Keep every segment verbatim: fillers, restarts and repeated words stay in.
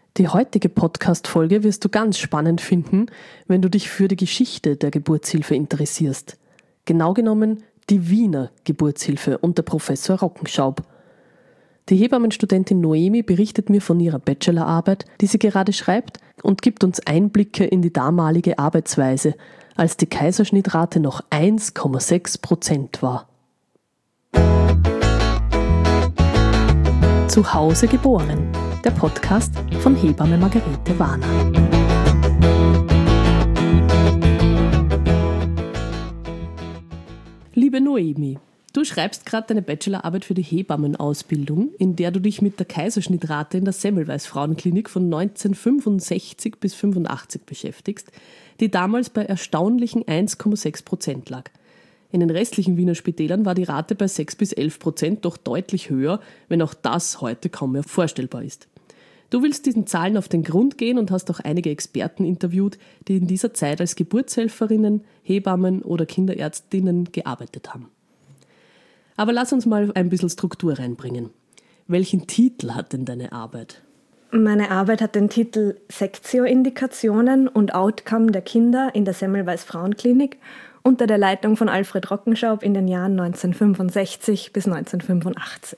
Die heutige Podcast-Folge wirst du ganz spannend finden, wenn du dich für die Geschichte der Geburtshilfe interessierst. Genau genommen die Wiener Geburtshilfe unter Professor Rockenschaub. Die Hebammenstudentin Noemi berichtet mir von ihrer Bachelorarbeit, die sie gerade schreibt, und gibt uns Einblicke in die damalige Arbeitsweise, als die Kaiserschnittrate noch eins Komma sechs Prozent war. Zu Hause geboren, der Podcast von Hebamme Margarete Warner. Liebe Noemi, du schreibst gerade deine Bachelorarbeit für die Hebammenausbildung, in der du dich mit der Kaiserschnittrate in der Semmelweis Frauenklinik von neunzehnhundertfünfundsechzig bis fünfundachtzig beschäftigst, die damals bei erstaunlichen eins Komma sechs Prozent lag. In den restlichen Wiener Spitälern war die Rate bei sechs bis elf Prozent doch deutlich höher, wenn auch das heute kaum mehr vorstellbar ist. Du willst diesen Zahlen auf den Grund gehen und hast auch einige Experten interviewt, die in dieser Zeit als Geburtshelferinnen, Hebammen oder Kinderärztinnen gearbeitet haben. Aber lass uns mal ein bisschen Struktur reinbringen. Welchen Titel hat denn deine Arbeit? Meine Arbeit hat den Titel Sektio-Indikationen und Outcome der Kinder in der Semmelweis Frauenklinik unter der Leitung von Alfred Rockenschaub in den Jahren neunzehnhundertfünfundsechzig bis neunzehnhundertfünfundachtzig.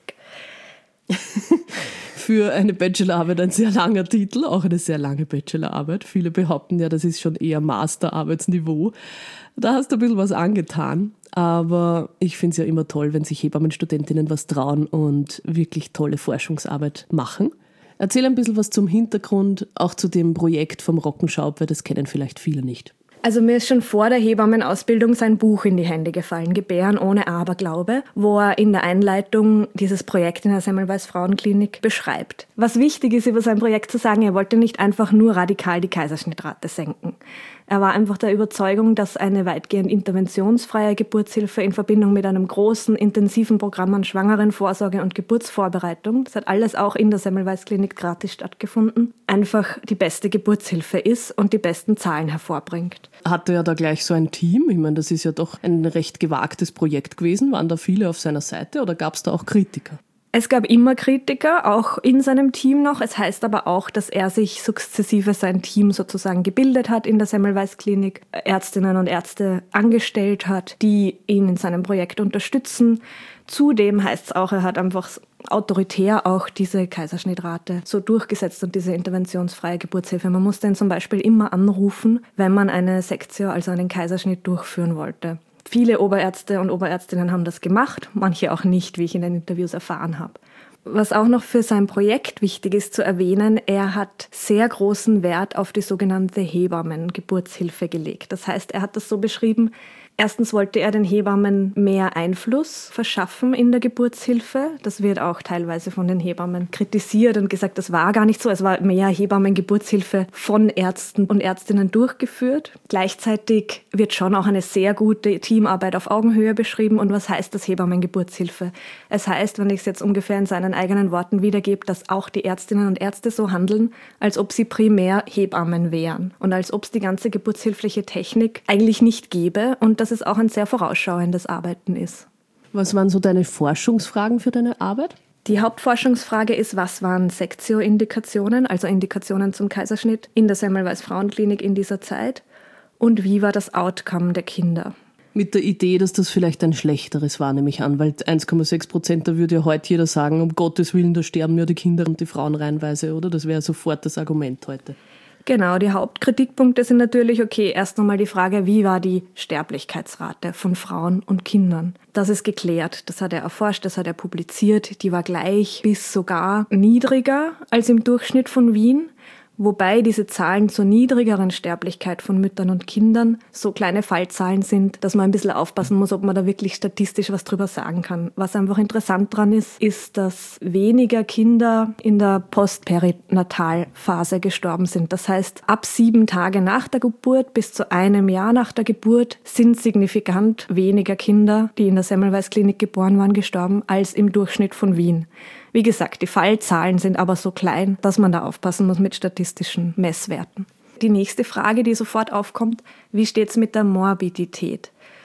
Für eine Bachelorarbeit ein sehr langer Titel, auch eine sehr lange Bachelorarbeit. Viele behaupten ja, das ist schon eher Masterarbeitsniveau. Da hast du ein bisschen was angetan, aber ich finde es ja immer toll, wenn sich Hebammenstudentinnen was trauen und wirklich tolle Forschungsarbeit machen. Erzähl ein bisschen was zum Hintergrund, auch zu dem Projekt vom Rockenschaub, weil das kennen vielleicht viele nicht. Also mir ist schon vor der Hebammenausbildung sein Buch in die Hände gefallen, Gebären ohne Aberglaube, wo er in der Einleitung dieses Projekt in der Semmelweis Frauenklinik beschreibt. Was wichtig ist über sein Projekt zu sagen, er wollte nicht einfach nur radikal die Kaiserschnittrate senken. Er war einfach der Überzeugung, dass eine weitgehend interventionsfreie Geburtshilfe in Verbindung mit einem großen, intensiven Programm an Schwangerenvorsorge und Geburtsvorbereitung, das hat alles auch in der Semmelweis Klinik gratis stattgefunden, einfach die beste Geburtshilfe ist und die besten Zahlen hervorbringt. Hatte er da gleich so ein Team? Ich meine, das ist ja doch ein recht gewagtes Projekt gewesen. Waren da viele auf seiner Seite oder gab es da auch Kritiker? Es gab immer Kritiker, auch in seinem Team noch. Es heißt aber auch, dass er sich sukzessive sein Team sozusagen gebildet hat in der Semmelweis Klinik, Ärztinnen und Ärzte angestellt hat, die ihn in seinem Projekt unterstützen. Zudem heißt es auch, er hat einfach autoritär auch diese Kaiserschnittrate so durchgesetzt und diese interventionsfreie Geburtshilfe. Man musste ihn zum Beispiel immer anrufen, wenn man eine Sektio, also einen Kaiserschnitt, durchführen wollte. Viele Oberärzte und Oberärztinnen haben das gemacht, manche auch nicht, wie ich in den Interviews erfahren habe. Was auch noch für sein Projekt wichtig ist zu erwähnen, er hat sehr großen Wert auf die sogenannte Hebammen-Geburtshilfe gelegt. Das heißt, er hat das so beschrieben: Erstens wollte er den Hebammen mehr Einfluss verschaffen in der Geburtshilfe. Das wird auch teilweise von den Hebammen kritisiert und gesagt, das war gar nicht so. Es war mehr Hebammen-Geburtshilfe von Ärzten und Ärztinnen durchgeführt. Gleichzeitig wird schon auch eine sehr gute Teamarbeit auf Augenhöhe beschrieben. Und was heißt das Hebammen-Geburtshilfe? Es heißt, wenn ich es jetzt ungefähr in seinen eigenen Worten wiedergebe, dass auch die Ärztinnen und Ärzte so handeln, als ob sie primär Hebammen wären und als ob es die ganze geburtshilfliche Technik eigentlich nicht gäbe und dass es auch ein sehr vorausschauendes Arbeiten ist. Was waren so deine Forschungsfragen für deine Arbeit? Die Hauptforschungsfrage ist, was waren Sektio-Indikationen, also Indikationen zum Kaiserschnitt in der Semmelweis Frauenklinik in dieser Zeit, und wie war das Outcome der Kinder? Mit der Idee, dass das vielleicht ein schlechteres war, nehme ich an, weil eins Komma sechs Prozent, da würde ja heute jeder sagen, um Gottes Willen, da sterben ja die Kinder und die Frauen reihenweise, oder? Das wäre sofort das Argument heute. Genau, die Hauptkritikpunkte sind natürlich, okay, erst einmal die Frage, wie war die Sterblichkeitsrate von Frauen und Kindern? Das ist geklärt, das hat er erforscht, das hat er publiziert, die war gleich bis sogar niedriger als im Durchschnitt von Wien. Wobei diese Zahlen zur niedrigeren Sterblichkeit von Müttern und Kindern so kleine Fallzahlen sind, dass man ein bisschen aufpassen muss, ob man da wirklich statistisch was drüber sagen kann. Was einfach interessant dran ist, ist, dass weniger Kinder in der Postperinatalphase gestorben sind. Das heißt, ab sieben Tage nach der Geburt bis zu einem Jahr nach der Geburt sind signifikant weniger Kinder, die in der Semmelweis Klinik geboren waren, gestorben, als im Durchschnitt von Wien. Wie gesagt, die Fallzahlen sind aber so klein, dass man da aufpassen muss mit statistischen Messwerten. Die nächste Frage, die sofort aufkommt: Wie steht es mit der Morbidität?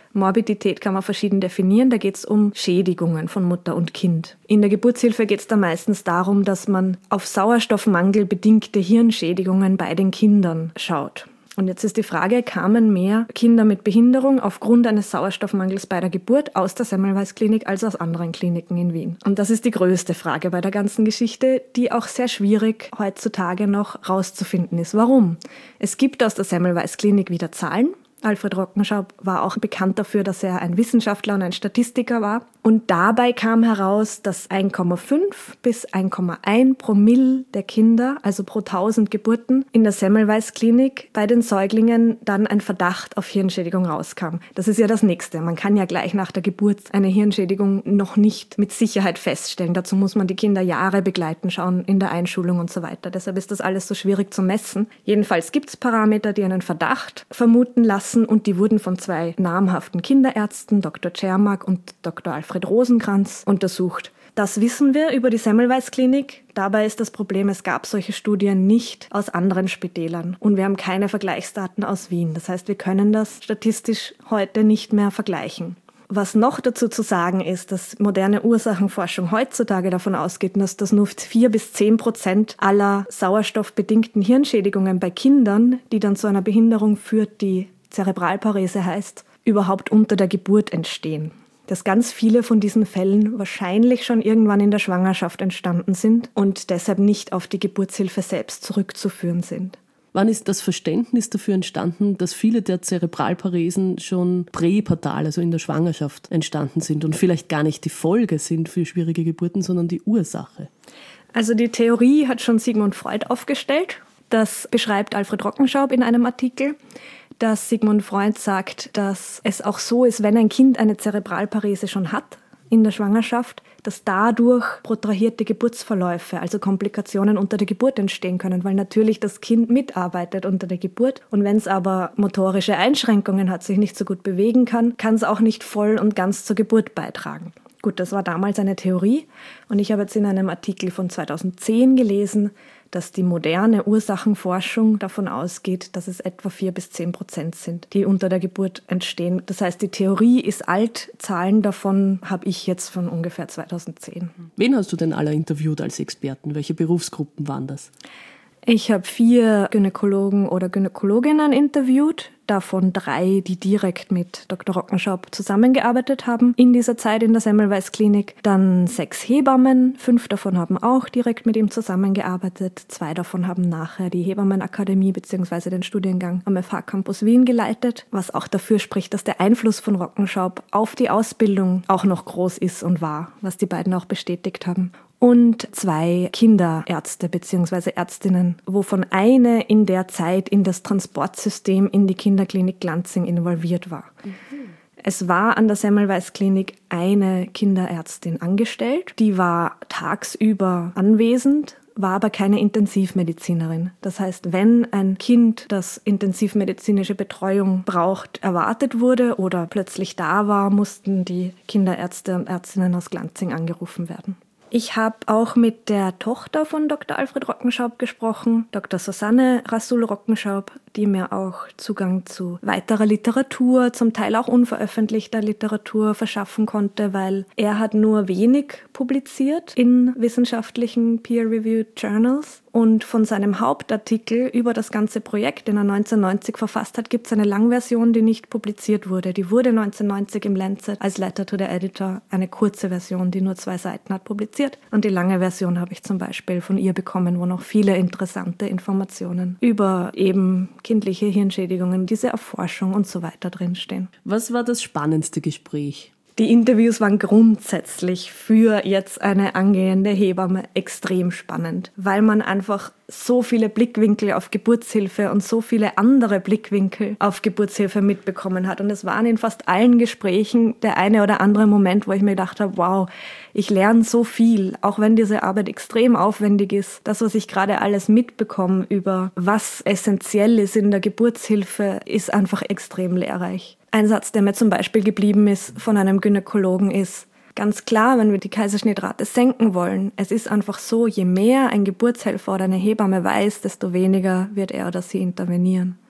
Morbidität kann man verschieden definieren. Da geht es um Schädigungen von Mutter und Kind. In der Geburtshilfe geht es da meistens darum, dass man auf Sauerstoffmangel bedingte Hirnschädigungen bei den Kindern schaut. Und jetzt ist die Frage, kamen mehr Kinder mit Behinderung aufgrund eines Sauerstoffmangels bei der Geburt aus der Semmelweis Klinik als aus anderen Kliniken in Wien? Und das ist die größte Frage bei der ganzen Geschichte, die auch sehr schwierig heutzutage noch rauszufinden ist. Warum? Es gibt aus der Semmelweis Klinik wieder Zahlen. Alfred Rockenschaub war auch bekannt dafür, dass er ein Wissenschaftler und ein Statistiker war. Und dabei kam heraus, dass eins Komma fünf bis eins Komma eins Promille der Kinder, also pro tausend Geburten, in der Semmelweis Klinik bei den Säuglingen dann ein Verdacht auf Hirnschädigung rauskam. Das ist ja das Nächste. Man kann ja gleich nach der Geburt eine Hirnschädigung noch nicht mit Sicherheit feststellen. Dazu muss man die Kinder Jahre begleiten, schauen in der Einschulung und so weiter. Deshalb ist das alles so schwierig zu messen. Jedenfalls gibt es Parameter, die einen Verdacht vermuten lassen. Und die wurden von zwei namhaften Kinderärzten, Doktor Czermak und Doktor Alfred Rosenkranz, untersucht. Das wissen wir über die Semmelweis Klinik. Dabei ist das Problem, es gab solche Studien nicht aus anderen Spitälern. Und wir haben keine Vergleichsdaten aus Wien. Das heißt, wir können das statistisch heute nicht mehr vergleichen. Was noch dazu zu sagen ist, dass moderne Ursachenforschung heutzutage davon ausgeht, dass das nur vier bis zehn Prozent aller sauerstoffbedingten Hirnschädigungen bei Kindern, die dann zu einer Behinderung führt, die Zerebralparese heißt, überhaupt unter der Geburt entstehen. Dass ganz viele von diesen Fällen wahrscheinlich schon irgendwann in der Schwangerschaft entstanden sind und deshalb nicht auf die Geburtshilfe selbst zurückzuführen sind. Wann ist das Verständnis dafür entstanden, dass viele der Zerebralparesen schon präpartal, also in der Schwangerschaft, entstanden sind und vielleicht gar nicht die Folge sind für schwierige Geburten, sondern die Ursache? Also die Theorie hat schon Sigmund Freud aufgestellt. Das beschreibt Alfred Rockenschaub in einem Artikel, dass Sigmund Freud sagt, dass es auch so ist, wenn ein Kind eine Zerebralparese schon hat in der Schwangerschaft, dass dadurch protrahierte Geburtsverläufe, also Komplikationen unter der Geburt entstehen können, weil natürlich das Kind mitarbeitet unter der Geburt. Und wenn es aber motorische Einschränkungen hat, sich nicht so gut bewegen kann, kann es auch nicht voll und ganz zur Geburt beitragen. Gut, das war damals eine Theorie und ich habe jetzt in einem Artikel von zweitausendzehn gelesen, dass die moderne Ursachenforschung davon ausgeht, dass es etwa vier bis zehn Prozent sind, die unter der Geburt entstehen. Das heißt, die Theorie ist alt, Zahlen davon habe ich jetzt von ungefähr zweitausendzehn. Wen hast du denn alle interviewt als Experten? Welche Berufsgruppen waren das? Ich habe vier Gynäkologen oder Gynäkologinnen interviewt, davon drei, die direkt mit Doktor Rockenschaub zusammengearbeitet haben in dieser Zeit in der Semmelweis Klinik. Dann sechs Hebammen, fünf davon haben auch direkt mit ihm zusammengearbeitet. Zwei davon haben nachher die Hebammenakademie bzw. den Studiengang am F H Campus Wien geleitet, was auch dafür spricht, dass der Einfluss von Rockenschaub auf die Ausbildung auch noch groß ist und war, was die beiden auch bestätigt haben. Und zwei Kinderärzte bzw. Ärztinnen, wovon eine in der Zeit in das Transportsystem in die Kinderklinik Glanzing involviert war. Mhm. Es war an der Semmelweis Klinik eine Kinderärztin angestellt, die war tagsüber anwesend, war aber keine Intensivmedizinerin. Das heißt, wenn ein Kind, das intensivmedizinische Betreuung braucht, erwartet wurde oder plötzlich da war, mussten die Kinderärzte und Ärztinnen aus Glanzing angerufen werden. Ich habe auch mit der Tochter von Doktor Alfred Rockenschaub gesprochen, Doktor Susanne Rasul-Rockenschaub, die mir auch Zugang zu weiterer Literatur, zum Teil auch unveröffentlichter Literatur verschaffen konnte, weil er hat nur wenig publiziert in wissenschaftlichen Peer-Reviewed Journals. Und von seinem Hauptartikel über das ganze Projekt, den er neunzehnhundertneunzig verfasst hat, gibt es eine Langversion, die nicht publiziert wurde. Die wurde neunzehnhundertneunzig im Lancet als Letter to the Editor, eine kurze Version, die nur zwei Seiten hat, publiziert. Und die lange Version habe ich zum Beispiel von ihr bekommen, wo noch viele interessante Informationen über eben kindliche Hirnschädigungen, diese Erforschung und so weiter drinstehen. Was war das spannendste Gespräch? Die Interviews waren grundsätzlich für jetzt eine angehende Hebamme extrem spannend, weil man einfach so viele Blickwinkel auf Geburtshilfe und so viele andere Blickwinkel auf Geburtshilfe mitbekommen hat. Und es waren in fast allen Gesprächen der eine oder andere Moment, wo ich mir gedacht habe, wow, ich lerne so viel, auch wenn diese Arbeit extrem aufwendig ist. Das, was ich gerade alles mitbekomme über was essentiell ist in der Geburtshilfe, ist einfach extrem lehrreich. Ein Satz, der mir zum Beispiel geblieben ist von einem Gynäkologen ist, ganz klar, wenn wir die Kaiserschnittrate senken wollen, es ist einfach so, je mehr ein Geburtshelfer oder eine Hebamme weiß, desto weniger wird er oder sie intervenieren.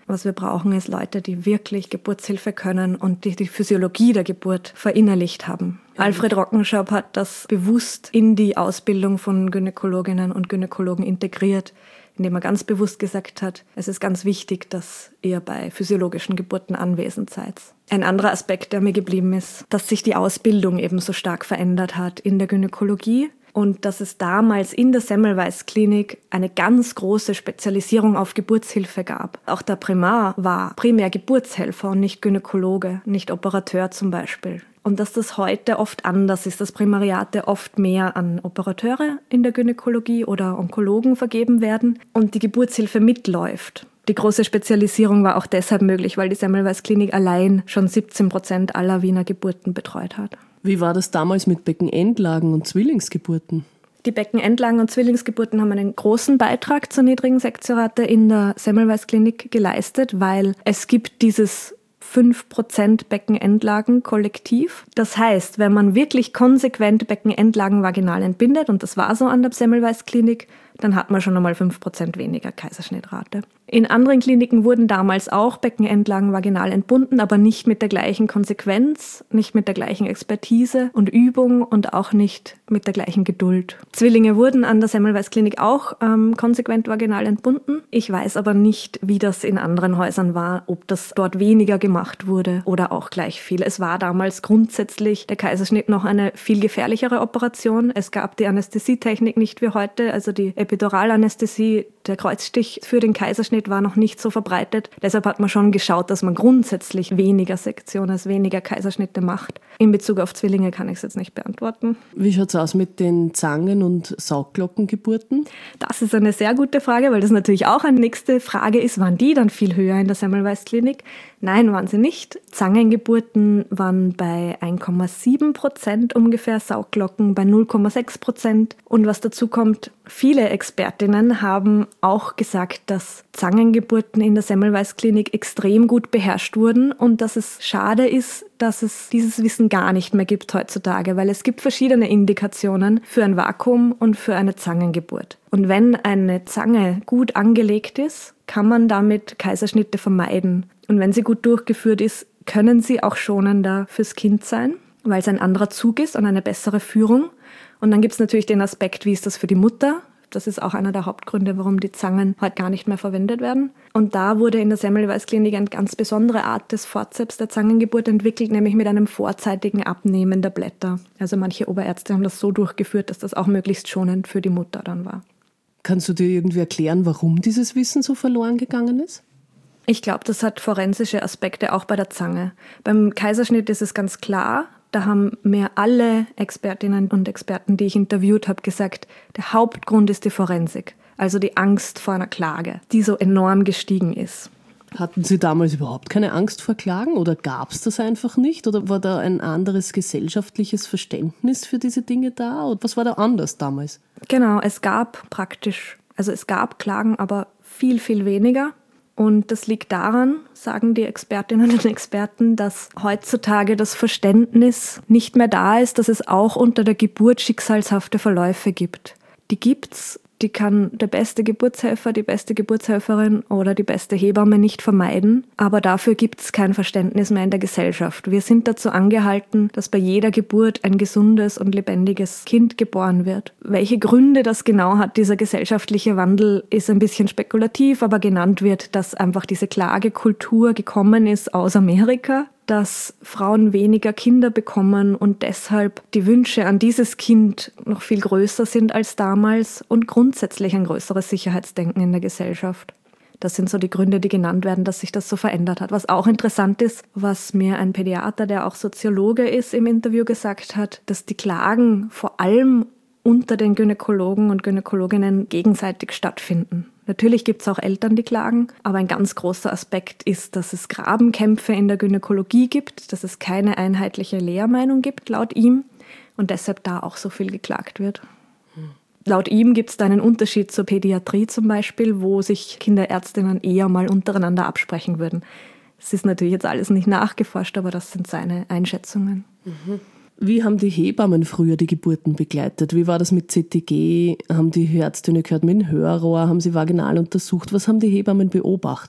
Was wir brauchen, ist Leute, die wirklich Geburtshilfe können und die die Physiologie der Geburt verinnerlicht haben. Ja. Alfred Rockenschab hat das bewusst in die Ausbildung von Gynäkologinnen und Gynäkologen integriert, indem er ganz bewusst gesagt hat, es ist ganz wichtig, dass ihr bei physiologischen Geburten anwesend seid. Ein anderer Aspekt, der mir geblieben ist, dass sich die Ausbildung eben so stark verändert hat in der Gynäkologie und dass es damals in der Semmelweis Klinik eine ganz große Spezialisierung auf Geburtshilfe gab. Auch der Primar war primär Geburtshelfer und nicht Gynäkologe, nicht Operateur zum Beispiel. Und dass das heute oft anders ist, dass Primariate oft mehr an Operateure in der Gynäkologie oder Onkologen vergeben werden und die Geburtshilfe mitläuft. Die große Spezialisierung war auch deshalb möglich, weil die Semmelweis Klinik allein schon siebzehn Prozent aller Wiener Geburten betreut hat. Wie war das damals mit Beckenendlagen und Zwillingsgeburten? Die Beckenendlagen und Zwillingsgeburten haben einen großen Beitrag zur niedrigen Sektiorate in der Semmelweis Klinik geleistet, weil es gibt dieses fünf Prozent Beckenendlagen-Kollektiv. Das heißt, wenn man wirklich konsequent Beckenendlagen vaginal entbindet, und das war so an der Semmelweis Klinik, dann hat man schon einmal fünf Prozent weniger Kaiserschnittrate. In anderen Kliniken wurden damals auch Beckenendlagen vaginal entbunden, aber nicht mit der gleichen Konsequenz, nicht mit der gleichen Expertise und Übung und auch nicht mit der gleichen Geduld. Zwillinge wurden an der Semmelweis Klinik auch ähm, konsequent vaginal entbunden. Ich weiß aber nicht, wie das in anderen Häusern war, ob das dort weniger gemacht wurde oder auch gleich viel. Es war damals grundsätzlich der Kaiserschnitt noch eine viel gefährlichere Operation. Es gab die Anästhesietechnik nicht wie heute, also die Epiduralanästhesie, der Kreuzstich für den Kaiserschnitt war noch nicht so verbreitet. Deshalb hat man schon geschaut, dass man grundsätzlich weniger Sektionen, weniger Kaiserschnitte macht. In Bezug auf Zwillinge kann ich es jetzt nicht beantworten. Wie schaut es aus mit den Zangen- und Saugglockengeburten? Das ist eine sehr gute Frage, weil das natürlich auch eine nächste Frage ist. Waren die dann viel höher in der Semmelweis Klinik? Nein, waren sie nicht. Zangengeburten waren bei eins Komma sieben Prozent ungefähr, Saugglocken bei null Komma sechs Prozent. Und was dazu kommt, viele Expertinnen haben auch gesagt, dass Zangengeburten in der Semmelweis Klinik extrem gut beherrscht wurden und dass es schade ist, dass es dieses Wissen gar nicht mehr gibt heutzutage, weil es gibt verschiedene Indikationen für ein Vakuum und für eine Zangengeburt. Und wenn eine Zange gut angelegt ist, kann man damit Kaiserschnitte vermeiden. Und wenn sie gut durchgeführt ist, können sie auch schonender fürs Kind sein, weil es ein anderer Zug ist und eine bessere Führung. Und dann gibt es natürlich den Aspekt, wie ist das für die Mutter? Das ist auch einer der Hauptgründe, warum die Zangen heute gar nicht mehr verwendet werden. Und da wurde in der Semmelweis Klinik eine ganz besondere Art des Forzeps der Zangengeburt entwickelt, nämlich mit einem vorzeitigen Abnehmen der Blätter. Also manche Oberärzte haben das so durchgeführt, dass das auch möglichst schonend für die Mutter dann war. Kannst du dir irgendwie erklären, warum dieses Wissen so verloren gegangen ist? Ich glaube, das hat forensische Aspekte auch bei der Zange. Beim Kaiserschnitt ist es ganz klar. Da haben mir alle Expertinnen und Experten, die ich interviewt habe, gesagt, der Hauptgrund ist die Forensik, also die Angst vor einer Klage, die so enorm gestiegen ist. Hatten Sie damals überhaupt keine Angst vor Klagen oder gab es das einfach nicht? Oder war da ein anderes gesellschaftliches Verständnis für diese Dinge da? Oder was war da anders damals? Genau, es gab praktisch, also es gab Klagen, aber viel, viel weniger. Und das liegt daran, sagen die Expertinnen und Experten, dass heutzutage das Verständnis nicht mehr da ist, dass es auch unter der Geburt schicksalshafte Verläufe gibt. Die gibt's, die kann der beste Geburtshelfer, die beste Geburtshelferin oder die beste Hebamme nicht vermeiden. Aber dafür gibt's kein Verständnis mehr in der Gesellschaft. Wir sind dazu angehalten, dass bei jeder Geburt ein gesundes und lebendiges Kind geboren wird. Welche Gründe das genau hat, dieser gesellschaftliche Wandel, ist ein bisschen spekulativ, aber genannt wird, dass einfach diese Klagekultur gekommen ist aus Amerika, dass Frauen weniger Kinder bekommen und deshalb die Wünsche an dieses Kind noch viel größer sind als damals und grundsätzlich ein größeres Sicherheitsdenken in der Gesellschaft. Das sind so die Gründe, die genannt werden, dass sich das so verändert hat. Was auch interessant ist, was mir ein Pädiater, der auch Soziologe ist, im Interview gesagt hat, dass die Klagen vor allem unter den Gynäkologen und Gynäkologinnen gegenseitig stattfinden. Natürlich gibt es auch Eltern, die klagen, aber ein ganz großer Aspekt ist, dass es Grabenkämpfe in der Gynäkologie gibt, dass es keine einheitliche Lehrmeinung gibt, laut ihm, und deshalb da auch so viel geklagt wird. Hm. Laut ihm gibt es da einen Unterschied zur Pädiatrie zum Beispiel, wo sich Kinderärztinnen eher mal untereinander absprechen würden. Es ist natürlich jetzt alles nicht nachgeforscht, aber das sind seine Einschätzungen. Mhm. Wie haben die Hebammen früher die Geburten begleitet? Wie war das mit C T G? Haben die Ärztinnen gehört mit dem Hörrohr? Haben sie vaginal untersucht? Was haben die Hebammen beobachtet?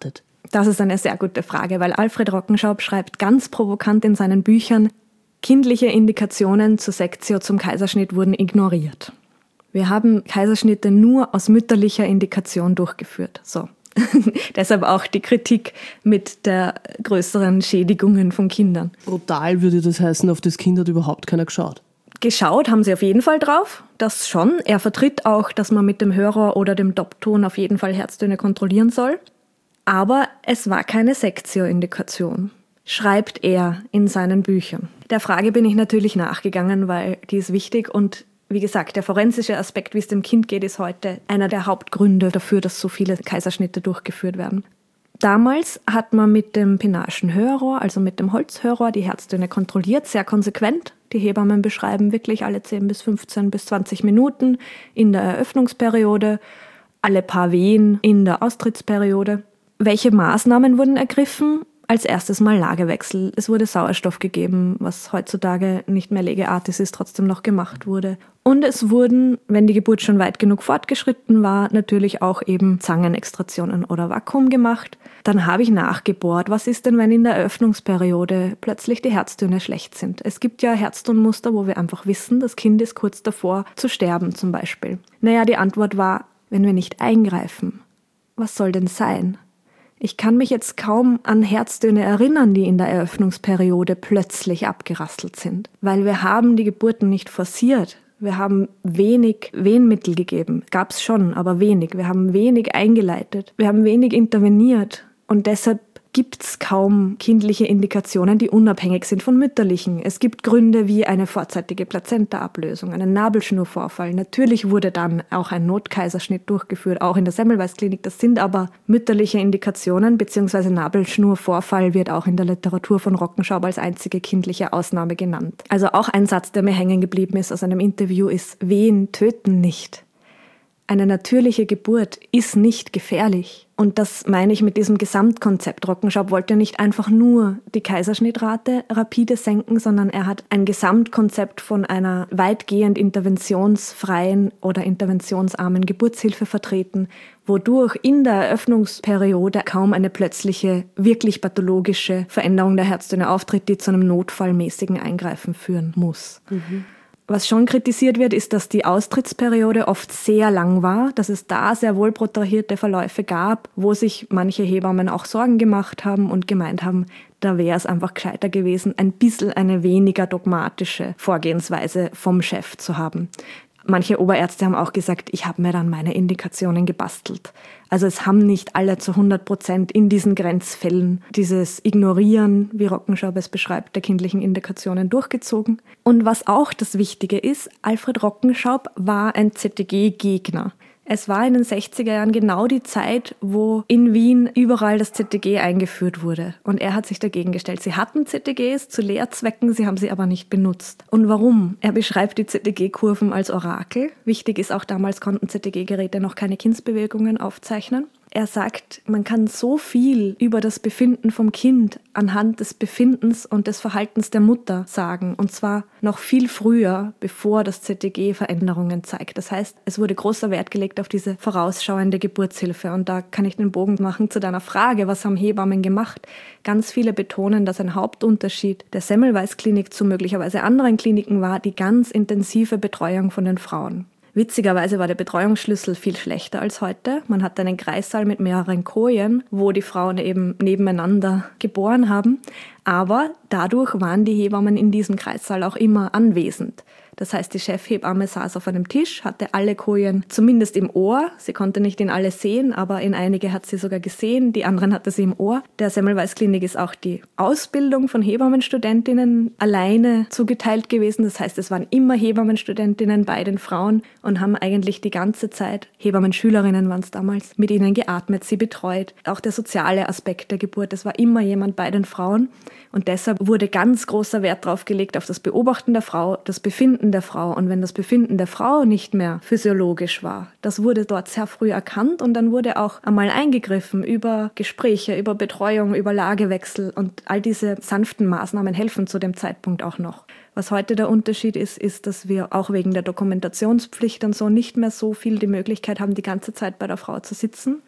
Das ist eine sehr gute Frage, weil Alfred Rockenschaub schreibt ganz provokant in seinen Büchern, kindliche Indikationen zur Sektio zum Kaiserschnitt wurden ignoriert. Wir haben Kaiserschnitte nur aus mütterlicher Indikation durchgeführt. So. Deshalb auch die Kritik mit der größeren Schädigungen von Kindern. Brutal würde das heißen, auf das Kind hat überhaupt keiner geschaut. Geschaut haben sie auf jeden Fall drauf, das schon. Er vertritt auch, dass man mit dem Hörer oder dem Doppton auf jeden Fall Herztöne kontrollieren soll. Aber es war keine Sektio-Indikation, schreibt er in seinen Büchern. Der Frage bin ich natürlich nachgegangen, weil die ist wichtig und wie gesagt, der forensische Aspekt, wie es dem Kind geht, ist heute einer der Hauptgründe dafür, dass so viele Kaiserschnitte durchgeführt werden. Damals hat man mit dem Pinaschen Hörrohr, also mit dem Holzhörrohr, die Herztöne kontrolliert, sehr konsequent. Die Hebammen beschreiben wirklich alle zehn bis fünfzehn bis zwanzig Minuten in der Eröffnungsperiode, alle paar Wehen in der Austrittsperiode. Welche Maßnahmen wurden ergriffen? Als erstes mal Lagewechsel. Es wurde Sauerstoff gegeben, was heutzutage nicht mehr Legeartis ist, trotzdem noch gemacht wurde. Und es wurden, wenn die Geburt schon weit genug fortgeschritten war, natürlich auch eben Zangenextraktionen oder Vakuum gemacht. Dann habe ich nachgebohrt, was ist denn, wenn in der Eröffnungsperiode plötzlich die Herztöne schlecht sind? Es gibt ja Herztonmuster, wo wir einfach wissen, das Kind ist kurz davor zu sterben zum Beispiel. Naja, die Antwort war, wenn wir nicht eingreifen, was soll denn sein? Ich kann mich jetzt kaum an Herztöne erinnern, die in der Eröffnungsperiode plötzlich abgerasselt sind, weil wir haben die Geburten nicht forciert. Wir haben wenig Wehenmittel gegeben, gab's schon, aber wenig. Wir haben wenig eingeleitet, wir haben wenig interveniert und deshalb gibt's kaum kindliche Indikationen, die unabhängig sind von mütterlichen. Es gibt Gründe wie eine vorzeitige Plazentaablösung, einen Nabelschnurvorfall. Natürlich wurde dann auch ein Notkaiserschnitt durchgeführt, auch in der Semmelweis-Klinik. Das sind aber mütterliche Indikationen, beziehungsweise Nabelschnurvorfall wird auch in der Literatur von Rockenschaub als einzige kindliche Ausnahme genannt. Also auch ein Satz, der mir hängen geblieben ist aus einem Interview, ist: Wehen töten nicht. Eine natürliche Geburt ist nicht gefährlich. Und das meine ich mit diesem Gesamtkonzept. Rockenschaub wollte nicht einfach nur die Kaiserschnittrate rapide senken, sondern er hat ein Gesamtkonzept von einer weitgehend interventionsfreien oder interventionsarmen Geburtshilfe vertreten, wodurch in der Eröffnungsperiode kaum eine plötzliche, wirklich pathologische Veränderung der Herztöne auftritt, die zu einem notfallmäßigen Eingreifen führen muss. Mhm. Was schon kritisiert wird, ist, dass die Austrittsperiode oft sehr lang war, dass es da sehr wohl protrahierte Verläufe gab, wo sich manche Hebammen auch Sorgen gemacht haben und gemeint haben, da wäre es einfach gescheiter gewesen, ein bisschen eine weniger dogmatische Vorgehensweise vom Chef zu haben. Manche Oberärzte haben auch gesagt, ich habe mir dann meine Indikationen gebastelt. Also es haben nicht alle zu hundert Prozent in diesen Grenzfällen dieses Ignorieren, wie Rockenschaub es beschreibt, der kindlichen Indikationen durchgezogen. Und was auch das Wichtige ist, Alfred Rockenschaub war ein Z T G-Gegner. Es war in den sechziger Jahren genau die Zeit, wo in Wien überall das Z T G eingeführt wurde. Und er hat sich dagegen gestellt. Sie hatten Z T Gs zu Lehrzwecken, sie haben sie aber nicht benutzt. Und warum? Er beschreibt die Z T G-Kurven als Orakel. Wichtig ist auch, damals konnten Z T G-Geräte noch keine Kindsbewegungen aufzeichnen. Er sagt, man kann so viel über das Befinden vom Kind anhand des Befindens und des Verhaltens der Mutter sagen. Und zwar noch viel früher, bevor das Z T G Veränderungen zeigt. Das heißt, es wurde großer Wert gelegt auf diese vorausschauende Geburtshilfe. Und da kann ich den Bogen machen zu deiner Frage, was haben Hebammen gemacht? Ganz viele betonen, dass ein Hauptunterschied der Semmelweis-Klinik zu möglicherweise anderen Kliniken war die ganz intensive Betreuung von den Frauen. Witzigerweise war der Betreuungsschlüssel viel schlechter als heute. Man hatte einen Kreissaal mit mehreren Kojen, wo die Frauen eben nebeneinander geboren haben. Aber dadurch waren die Hebammen in diesem Kreissaal auch immer anwesend. Das heißt, die Chefhebamme saß auf einem Tisch, hatte alle Kojen zumindest im Ohr. Sie konnte nicht in alle sehen, aber in einige hat sie sogar gesehen, die anderen hatte sie im Ohr. Der Semmelweis-Klinik ist auch die Ausbildung von Hebammenstudentinnen alleine zugeteilt gewesen. Das heißt, es waren immer Hebammenstudentinnen bei den Frauen und haben eigentlich die ganze Zeit, Hebammenschülerinnen waren es damals, mit ihnen geatmet, sie betreut. Auch der soziale Aspekt der Geburt, es war immer jemand bei den Frauen. Und deshalb wurde ganz großer Wert drauf gelegt auf das Beobachten der Frau, das Befinden der Frau. Und wenn das Befinden der Frau nicht mehr physiologisch war, das wurde dort sehr früh erkannt und dann wurde auch einmal eingegriffen über Gespräche, über Betreuung, über Lagewechsel und all diese sanften Maßnahmen helfen zu dem Zeitpunkt auch noch. Was heute der Unterschied ist, ist, dass wir auch wegen der Dokumentationspflicht und so nicht mehr so viel die Möglichkeit haben, die ganze Zeit bei der Frau zu sitzen.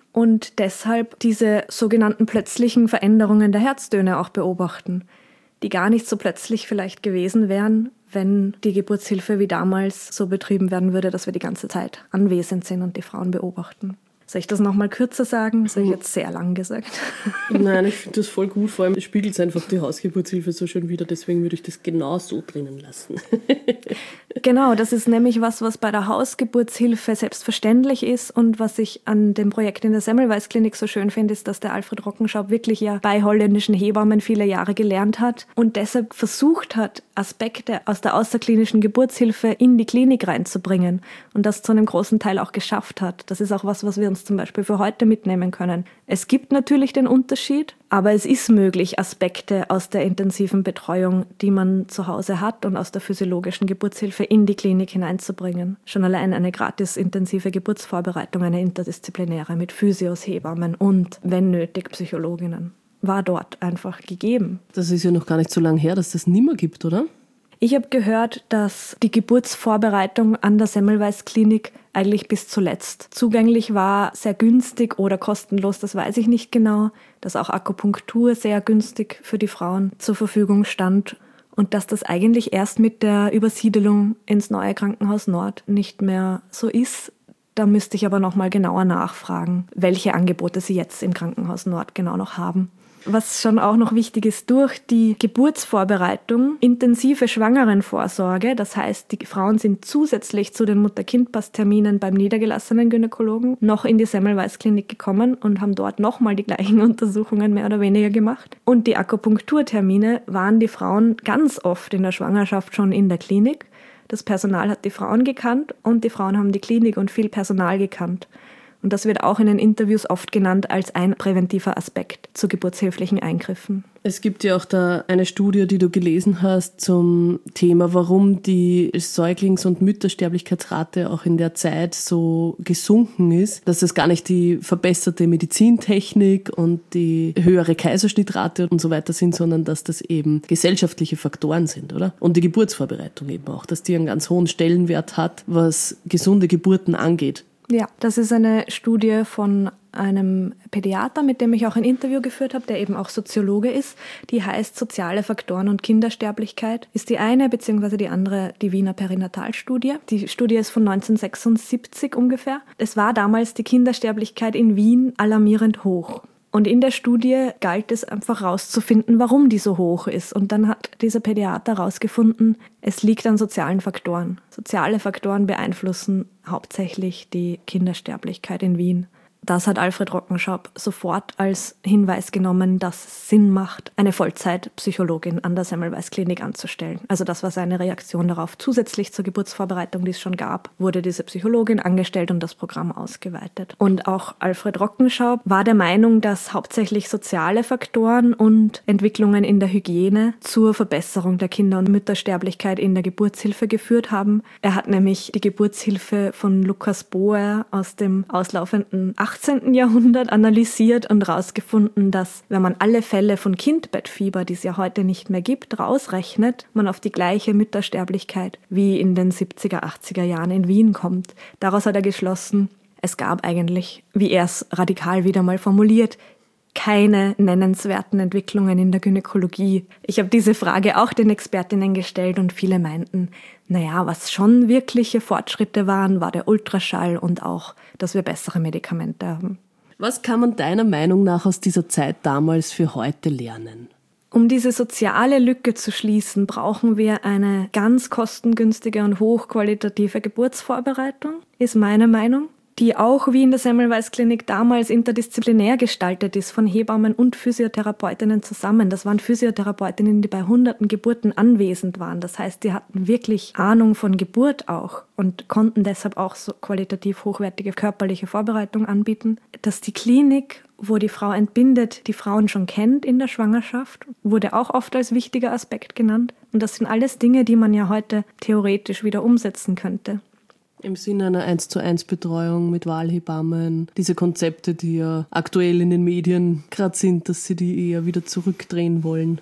und deshalb diese sogenannten plötzlichen Veränderungen der Herztöne auch beobachten, die gar nicht so plötzlich vielleicht gewesen wären, wenn die Geburtshilfe wie damals so betrieben werden würde, dass wir die ganze Zeit anwesend sind und die Frauen beobachten. Soll ich das nochmal kürzer sagen? Das habe ich jetzt sehr lang gesagt. Nein, ich finde das voll gut. Vor allem spiegelt es einfach die Hausgeburtshilfe so schön wider. Deswegen würde ich das genau so drinnen lassen. Genau, das ist nämlich was, was bei der Hausgeburtshilfe selbstverständlich ist. Und was ich an dem Projekt in der Semmelweis Klinik so schön finde, ist, dass der Alfred Rockenschaup wirklich ja bei holländischen Hebammen viele Jahre gelernt hat und deshalb versucht hat, Aspekte aus der außerklinischen Geburtshilfe in die Klinik reinzubringen und das zu einem großen Teil auch geschafft hat. Das ist auch was, was wir uns zum Beispiel für heute mitnehmen können. Es gibt natürlich den Unterschied, aber es ist möglich, Aspekte aus der intensiven Betreuung, die man zu Hause hat und aus der physiologischen Geburtshilfe in die Klinik hineinzubringen. Schon allein eine gratis intensive Geburtsvorbereitung, eine interdisziplinäre mit Physios, Hebammen und, wenn nötig, Psychologinnen, war dort einfach gegeben. Das ist ja noch gar nicht so lange her, dass das nimmer gibt, oder? Ich habe gehört, dass die Geburtsvorbereitung an der Semmelweis Klinik eigentlich bis zuletzt zugänglich war, sehr günstig oder kostenlos, das weiß ich nicht genau, dass auch Akupunktur sehr günstig für die Frauen zur Verfügung stand und dass das eigentlich erst mit der Übersiedelung ins neue Krankenhaus Nord nicht mehr so ist. Da müsste ich aber nochmal genauer nachfragen, welche Angebote sie jetzt im Krankenhaus Nord genau noch haben. Was schon auch noch wichtig ist, durch die Geburtsvorbereitung, intensive Schwangerenvorsorge, das heißt, die Frauen sind zusätzlich zu den Mutter-Kind-Pass-Terminen beim niedergelassenen Gynäkologen noch in die Semmelweis Klinik gekommen und haben dort nochmal die gleichen Untersuchungen mehr oder weniger gemacht. Und die Akupunkturtermine waren die Frauen ganz oft in der Schwangerschaft schon in der Klinik. Das Personal hat die Frauen gekannt und die Frauen haben die Klinik und viel Personal gekannt. Und das wird auch in den Interviews oft genannt als ein präventiver Aspekt zu geburtshilflichen Eingriffen. Es gibt ja auch da eine Studie, die du gelesen hast zum Thema, warum die Säuglings- und Müttersterblichkeitsrate auch in der Zeit so gesunken ist. Dass es gar nicht die verbesserte Medizintechnik und die höhere Kaiserschnittrate und so weiter sind, sondern dass das eben gesellschaftliche Faktoren sind, oder? Und die Geburtsvorbereitung eben auch, dass die einen ganz hohen Stellenwert hat, was gesunde Geburten angeht. Ja, das ist eine Studie von einem Pädiater, mit dem ich auch ein Interview geführt habe, der eben auch Soziologe ist. Die heißt Soziale Faktoren und Kindersterblichkeit. Ist die eine, beziehungsweise die andere die Wiener Perinatalstudie. Die Studie ist von neunzehnhundertsechsundsiebzig ungefähr. Es war damals die Kindersterblichkeit in Wien alarmierend hoch. Und in der Studie galt es einfach rauszufinden, warum die so hoch ist. Und dann hat dieser Pädiater rausgefunden, es liegt an sozialen Faktoren. Soziale Faktoren beeinflussen hauptsächlich die Kindersterblichkeit in Wien. Das hat Alfred Rockenschaup sofort als Hinweis genommen, dass es Sinn macht, eine Vollzeitpsychologin an der Semmelweis Klinik anzustellen. Also das war seine Reaktion darauf. Zusätzlich zur Geburtsvorbereitung, die es schon gab, wurde diese Psychologin angestellt und das Programm ausgeweitet. Und auch Alfred Rockenschaup war der Meinung, dass hauptsächlich soziale Faktoren und Entwicklungen in der Hygiene zur Verbesserung der Kinder- und Müttersterblichkeit in der Geburtshilfe geführt haben. Er hat nämlich die Geburtshilfe von Lukas Boer aus dem auslaufenden achtzehnten Jahrhundert analysiert und herausgefunden, dass, wenn man alle Fälle von Kindbettfieber, die es ja heute nicht mehr gibt, rausrechnet, man auf die gleiche Müttersterblichkeit wie in den siebziger, achtziger Jahren in Wien kommt. Daraus hat er geschlossen, es gab eigentlich, wie er es radikal wieder mal formuliert, keine nennenswerten Entwicklungen in der Gynäkologie. Ich habe diese Frage auch den Expertinnen gestellt und viele meinten, naja, was schon wirkliche Fortschritte waren, war der Ultraschall und auch, dass wir bessere Medikamente haben. Was kann man deiner Meinung nach aus dieser Zeit damals für heute lernen? Um diese soziale Lücke zu schließen, brauchen wir eine ganz kostengünstige und hochqualitative Geburtsvorbereitung, ist meine Meinung, die auch wie in der Semmelweis Klinik damals interdisziplinär gestaltet ist, von Hebammen und Physiotherapeutinnen zusammen. Das waren Physiotherapeutinnen, die bei hunderten Geburten anwesend waren. Das heißt, die hatten wirklich Ahnung von Geburt auch und konnten deshalb auch so qualitativ hochwertige körperliche Vorbereitung anbieten. Dass die Klinik, wo die Frau entbindet, die Frauen schon kennt in der Schwangerschaft, wurde auch oft als wichtiger Aspekt genannt. Und das sind alles Dinge, die man ja heute theoretisch wieder umsetzen könnte. Im Sinne einer eins zu eins Betreuung mit Wahlhebammen, diese Konzepte, die ja aktuell in den Medien gerade sind, dass sie die eher wieder zurückdrehen wollen.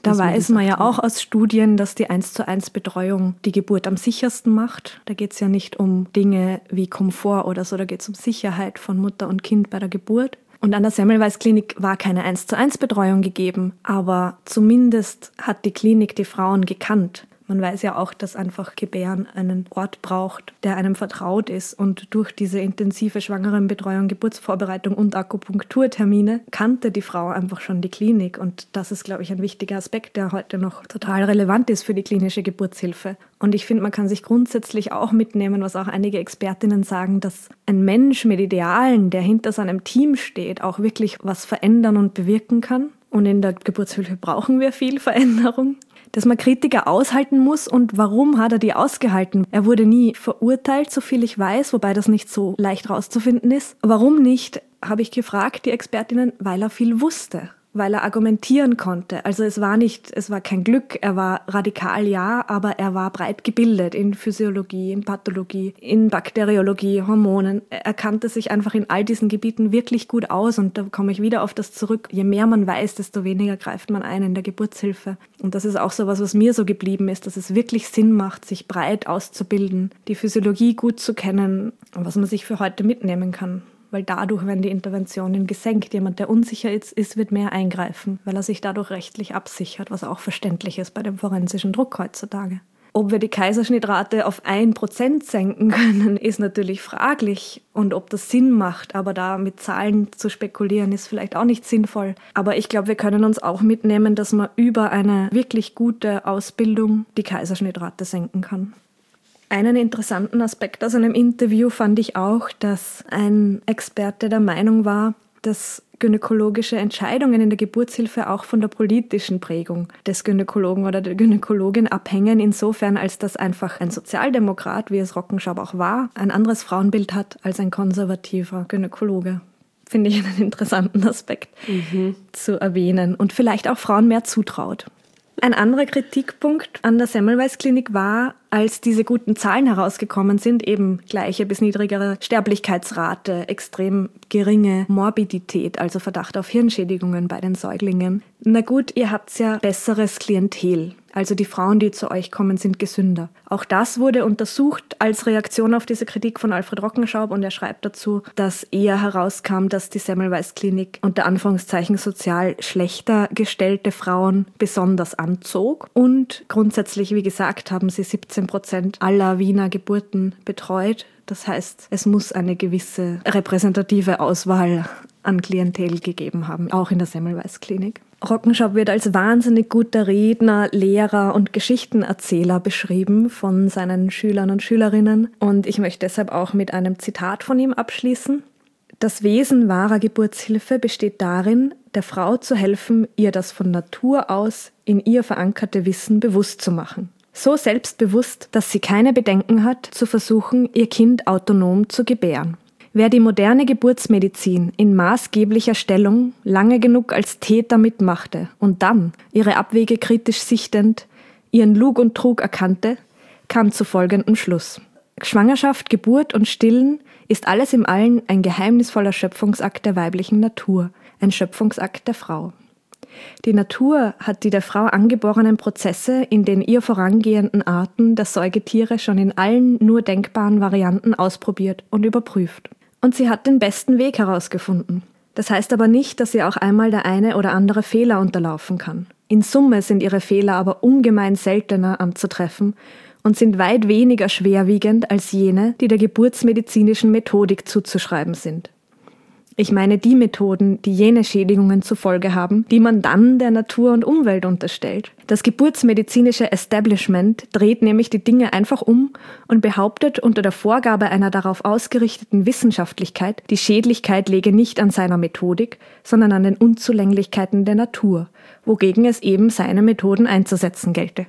Da weiß man ja auch aus Studien, dass die eins zu eins Betreuung die Geburt am sichersten macht. Da geht es ja nicht um Dinge wie Komfort oder so, da geht es um Sicherheit von Mutter und Kind bei der Geburt. Und an der Semmelweis Klinik war keine eins zu eins Betreuung gegeben, aber zumindest hat die Klinik die Frauen gekannt. Man weiß ja auch, dass einfach Gebären einen Ort braucht, der einem vertraut ist. Und durch diese intensive Schwangerenbetreuung, Geburtsvorbereitung und Akupunkturtermine kannte die Frau einfach schon die Klinik. Und das ist, glaube ich, ein wichtiger Aspekt, der heute noch total relevant ist für die klinische Geburtshilfe. Und ich finde, man kann sich grundsätzlich auch mitnehmen, was auch einige Expertinnen sagen, dass ein Mensch mit Idealen, der hinter seinem Team steht, auch wirklich was verändern und bewirken kann. Und in der Geburtshilfe brauchen wir viel Veränderung. Dass man Kritiker aushalten muss. Und warum hat er die ausgehalten? Er wurde nie verurteilt, soviel ich weiß, wobei das nicht so leicht rauszufinden ist. Warum nicht, habe ich gefragt, die Expertinnen, weil er viel wusste, weil er argumentieren konnte. Also es war nicht, es war kein Glück, er war radikal, ja, aber er war breit gebildet in Physiologie, in Pathologie, in Bakteriologie, Hormonen. Er kannte sich einfach in all diesen Gebieten wirklich gut aus und da komme ich wieder auf das zurück. Je mehr man weiß, desto weniger greift man ein in der Geburtshilfe. Und das ist auch so was, was mir so geblieben ist, dass es wirklich Sinn macht, sich breit auszubilden, die Physiologie gut zu kennen, was man sich für heute mitnehmen kann. Weil dadurch werden die Interventionen gesenkt. Jemand, der unsicher ist, ist, wird mehr eingreifen, weil er sich dadurch rechtlich absichert, was auch verständlich ist bei dem forensischen Druck heutzutage. Ob wir die Kaiserschnittrate auf ein Prozent senken können, ist natürlich fraglich. Und ob das Sinn macht, aber da mit Zahlen zu spekulieren, ist vielleicht auch nicht sinnvoll. Aber ich glaube, wir können uns auch mitnehmen, dass man über eine wirklich gute Ausbildung die Kaiserschnittrate senken kann. Einen interessanten Aspekt aus einem Interview fand ich auch, dass ein Experte der Meinung war, dass gynäkologische Entscheidungen in der Geburtshilfe auch von der politischen Prägung des Gynäkologen oder der Gynäkologin abhängen, insofern als dass einfach ein Sozialdemokrat, wie es Rockenschab auch war, ein anderes Frauenbild hat als ein konservativer Gynäkologe. Finde ich einen interessanten Aspekt mhm. zu erwähnen und vielleicht auch Frauen mehr zutraut. Ein anderer Kritikpunkt an der Semmelweis Klinik war, als diese guten Zahlen herausgekommen sind, eben gleiche bis niedrigere Sterblichkeitsrate, extrem geringe Morbidität, also Verdacht auf Hirnschädigungen bei den Säuglingen. Na gut, ihr habt ja besseres Klientel. Also die Frauen, die zu euch kommen, sind gesünder. Auch das wurde untersucht als Reaktion auf diese Kritik von Alfred Rockenschaub und er schreibt dazu, dass eher herauskam, dass die Semmelweis Klinik unter Anführungszeichen sozial schlechter gestellte Frauen besonders anzog und grundsätzlich, wie gesagt, haben sie siebzehn Prozent aller Wiener Geburten betreut. Das heißt, es muss eine gewisse repräsentative Auswahl an Klientel gegeben haben, auch in der Semmelweis Klinik. Rockenschab wird als wahnsinnig guter Redner, Lehrer und Geschichtenerzähler beschrieben von seinen Schülern und Schülerinnen. Und ich möchte deshalb auch mit einem Zitat von ihm abschließen. Das Wesen wahrer Geburtshilfe besteht darin, der Frau zu helfen, ihr das von Natur aus in ihr verankerte Wissen bewusst zu machen. So selbstbewusst, dass sie keine Bedenken hat, zu versuchen, ihr Kind autonom zu gebären. Wer die moderne Geburtsmedizin in maßgeblicher Stellung lange genug als Täter mitmachte und dann, ihre Abwege kritisch sichtend, ihren Lug und Trug erkannte, kam zu folgendem Schluss. Schwangerschaft, Geburt und Stillen ist alles im Allen ein geheimnisvoller Schöpfungsakt der weiblichen Natur, ein Schöpfungsakt der Frau. Die Natur hat die der Frau angeborenen Prozesse in den ihr vorangehenden Arten der Säugetiere schon in allen nur denkbaren Varianten ausprobiert und überprüft. Und sie hat den besten Weg herausgefunden. Das heißt aber nicht, dass sie auch einmal der eine oder andere Fehler unterlaufen kann. In Summe sind ihre Fehler aber ungemein seltener anzutreffen und sind weit weniger schwerwiegend als jene, die der geburtsmedizinischen Methodik zuzuschreiben sind. Ich meine die Methoden, die jene Schädigungen zur Folge haben, die man dann der Natur und Umwelt unterstellt. Das geburtsmedizinische Establishment dreht nämlich die Dinge einfach um und behauptet unter der Vorgabe einer darauf ausgerichteten Wissenschaftlichkeit, die Schädlichkeit läge nicht an seiner Methodik, sondern an den Unzulänglichkeiten der Natur, wogegen es eben seine Methoden einzusetzen gelte.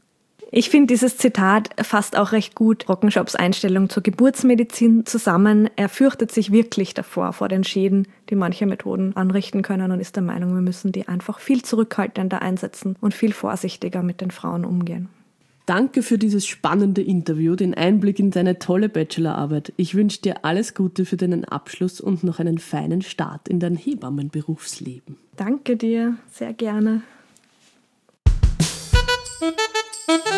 Ich finde, dieses Zitat fasst auch recht gut Rockenschabs Einstellung zur Geburtsmedizin zusammen. Er fürchtet sich wirklich davor, vor den Schäden, die manche Methoden anrichten können und ist der Meinung, wir müssen die einfach viel zurückhaltender einsetzen und viel vorsichtiger mit den Frauen umgehen. Danke für dieses spannende Interview, den Einblick in deine tolle Bachelorarbeit. Ich wünsche dir alles Gute für deinen Abschluss und noch einen feinen Start in dein Hebammenberufsleben. Danke dir, sehr gerne.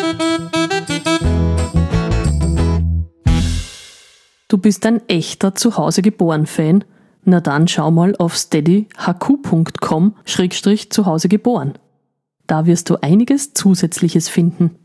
Du bist ein echter Zuhause-geboren-Fan? Na dann schau mal auf steady h q punkt com schrägstrich zuhausegeboren. Da wirst du einiges Zusätzliches finden.